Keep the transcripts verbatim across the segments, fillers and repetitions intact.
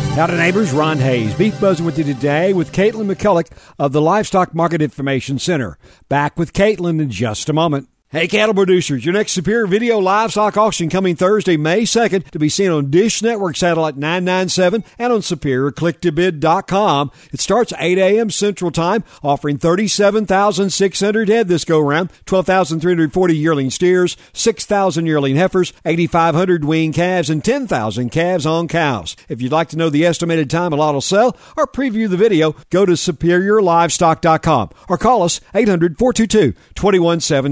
Howdy neighbors, Ron Hayes. Beef Buzzing with you today with Caitlin McCulloch of the Livestock Market Information Center. Back with Caitlin in just a moment. Hey cattle producers, your next Superior Video livestock auction coming Thursday, May second, to be seen on Dish Network Satellite nine ninety-seven and on superior click to bid dot com. It starts at eight a.m. Central Time, offering thirty-seven thousand six hundred head this go-round, twelve thousand three hundred forty yearling steers, six thousand yearling heifers, eighty-five hundred weaned calves, and ten thousand calves on cows. If you'd like to know the estimated time a lot will sell or preview the video, go to superior livestock dot com or call us eight hundred, four two two, two one one seven.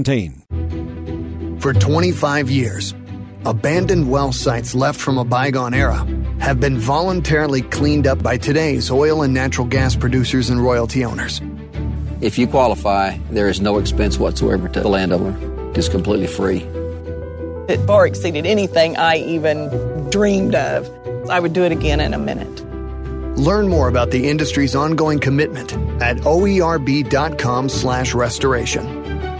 For twenty-five years, abandoned well sites left from a bygone era have been voluntarily cleaned up by today's oil and natural gas producers and royalty owners. If you qualify, there is no expense whatsoever to the landowner. It's completely free. It far exceeded anything I even dreamed of. I would do it again in a minute. Learn more about the industry's ongoing commitment at oerb.com slash restoration.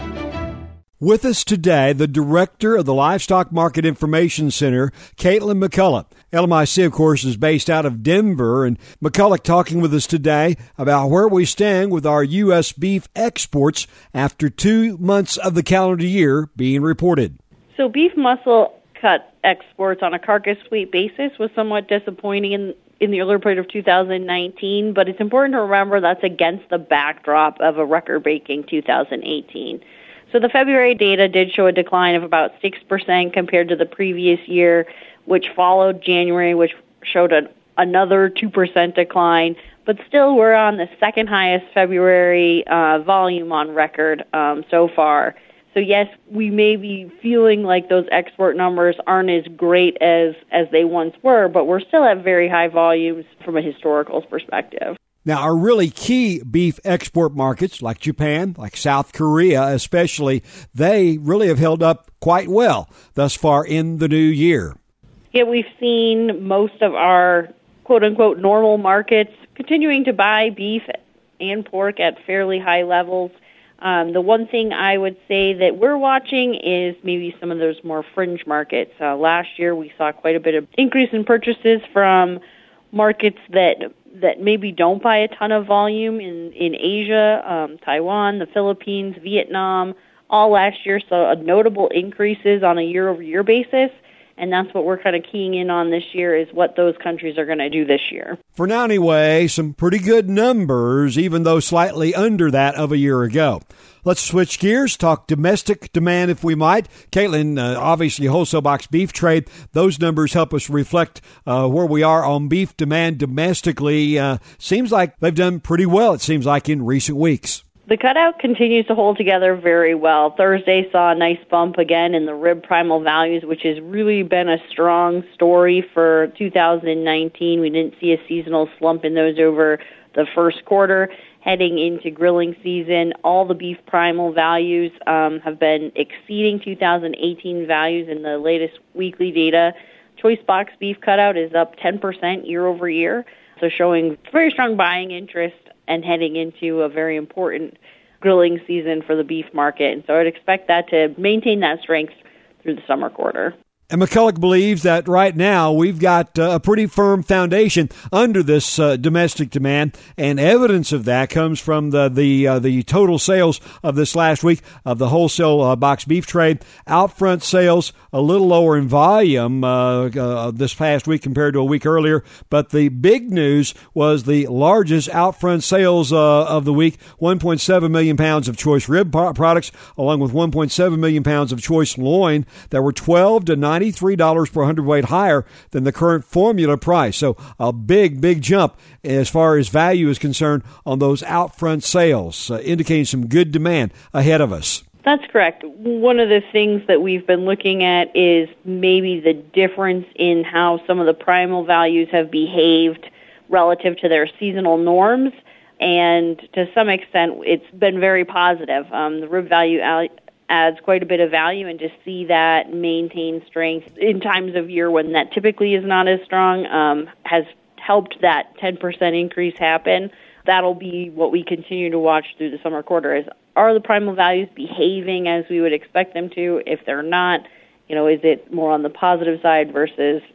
With us today, the director of the Livestock Market Information Center, Caitlin McCulloch. L M I C, of course, is based out of Denver, and McCulloch talking with us today about where we stand with our U S beef exports after two months of the calendar year being reported. So beef muscle cut exports on a carcass weight basis was somewhat disappointing in, in the earlier period of two thousand nineteen, but it's important to remember that's against the backdrop of a record-breaking two thousand eighteen. So the February data did show a decline of about six percent compared to the previous year, which followed January, which showed a, another two percent decline. But still, we're on the second highest February uh, volume on record um, so far. So yes, we may be feeling like those export numbers aren't as great as, as they once were, but we're still at very high volumes from a historical perspective. Now, our really key beef export markets, like Japan, like South Korea especially, they really have held up quite well thus far in the new year. Yeah, we've seen most of our quote-unquote normal markets continuing to buy beef and pork at fairly high levels. Um, the one thing I would say that we're watching is maybe some of those more fringe markets. Uh, last year, we saw quite a bit of increase in purchases from markets that that maybe don't buy a ton of volume in, in Asia, um, Taiwan, the Philippines, Vietnam, all last year saw notable increases on a year-over-year basis, and that's what we're kind of keying in on this year is what those countries are going to do this year. For now anyway, some pretty good numbers, even though slightly under that of a year ago. Let's switch gears, talk domestic demand if we might. Caitlin, uh, obviously wholesale box beef trade, those numbers help us reflect uh, where we are on beef demand domestically. Uh, seems like they've done pretty well, it seems like, in recent weeks. The cutout continues to hold together very well. Thursday saw a nice bump again in the rib primal values, which has really been a strong story for two thousand nineteen. We didn't see a seasonal slump in those over the first quarter. Heading into grilling season, all the beef primal values um, have been exceeding two thousand eighteen values in the latest weekly data. Choice box beef cutout is up ten percent year over year, so showing very strong buying interest and heading into a very important grilling season for the beef market. And so I'd expect that to maintain that strength through the summer quarter. And McCulloch believes that right now we've got uh, a pretty firm foundation under this uh, domestic demand, and evidence of that comes from the the uh, the total sales of this last week of the wholesale uh, box beef trade. Out front sales a little lower in volume uh, uh, this past week compared to a week earlier, but the big news was the largest out front sales uh, of the week: one point seven million pounds of choice rib products, along with one point seven million pounds of choice loin that were twelve to ninety-three dollars per hundredweight higher than the current formula price. So a big, big jump as far as value is concerned on those out front sales, uh, indicating some good demand ahead of us. That's correct. One of the things that we've been looking at is maybe the difference in how some of the primal values have behaved relative to their seasonal norms. And to some extent, it's been very positive. Um, the rib value adds quite a bit of value, and to see that maintain strength in times of year when that typically is not as strong um, has helped that ten percent increase happen. That'll be what we continue to watch through the summer quarter is, are the primal values behaving as we would expect them to? If they're not, you know, is it more on the positive side versus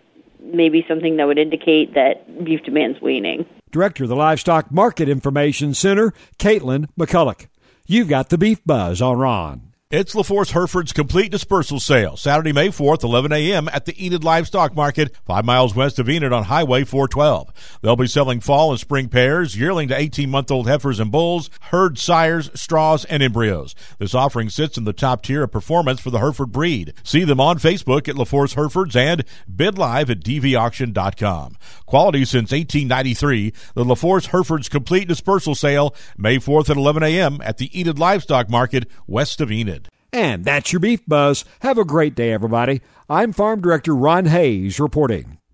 maybe something that would indicate that beef demand's waning. Director of the Livestock Market Information Center, Caitlin McCulloch. You've got the Beef Buzz on Ron. It's LaForce Hereford's complete dispersal sale, Saturday, May fourth, eleven a.m. at the Enid Livestock Market, five miles west of Enid on Highway four twelve. They'll be selling fall and spring pairs, yearling to eighteen-month-old heifers and bulls, herd sires, straws, and embryos. This offering sits in the top tier of performance for the Hereford breed. See them on Facebook at LaForce Herefords and bid live at d v auction dot com. Quality since eighteen ninety-three, the LaForce Hereford's complete dispersal sale, May fourth at eleven a.m. at the Enid Livestock Market, west of Enid. And that's your Beef Buzz. Have a great day, everybody. I'm Farm Director Ron Hayes reporting.